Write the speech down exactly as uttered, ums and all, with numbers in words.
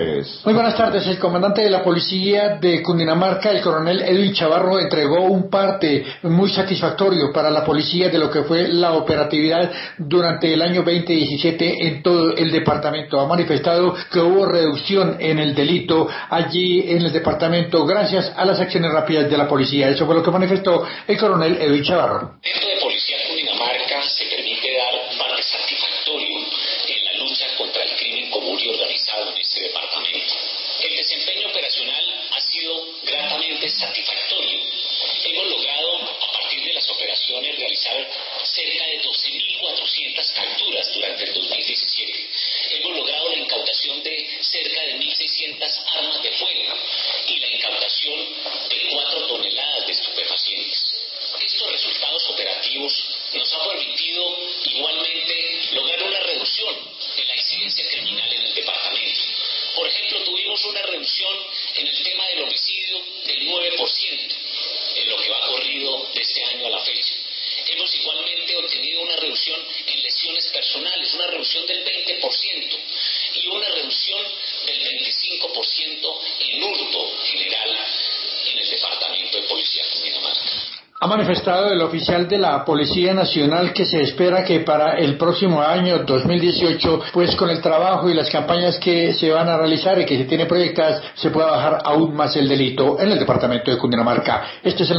Muy buenas tardes. El comandante de la policía de Cundinamarca, el coronel Edwin Chavarro, entregó un parte muy satisfactorio para la policía de lo que fue la operatividad durante el año veinte diecisiete en todo el departamento. Ha manifestado que hubo reducción en el delito allí en el departamento gracias a las acciones rápidas de la policía. Eso fue lo que manifestó el coronel Edwin Chavarro. Dentro de Policía Cundinamarca se permite dar parte satisfactorio en la lucha contra el crimen común y organizado en este departamento. El desempeño operacional ha sido gratamente satisfactorio. Hemos logrado, a partir de las operaciones, realizar cerca de doce mil cuatrocientas capturas durante el dos mil diecisiete. Hemos logrado la incautación de cerca de mil seiscientas armas de fuego y la incautación de cuatro toneladas de estupefacientes. Estos resultados operativos nos han permitido igualmente lograr una reducción de la incidencia criminal en el departamento. Por ejemplo, tuvimos una reducción en el tema del homicidio del nueve por ciento en lo que va corrido de este año a la fecha. Hemos igualmente obtenido una reducción en lesiones personales, una reducción del veinte por ciento y una reducción del veinticinco por ciento en hurto general en el departamento de Policía Cundinamarca. Ha manifestado el oficial de la Policía Nacional que se espera que para el próximo año dos mil dieciocho, pues con el trabajo y las campañas que se van a realizar y que se tiene proyectadas, se pueda bajar aún más el delito en el departamento de Cundinamarca. Este es el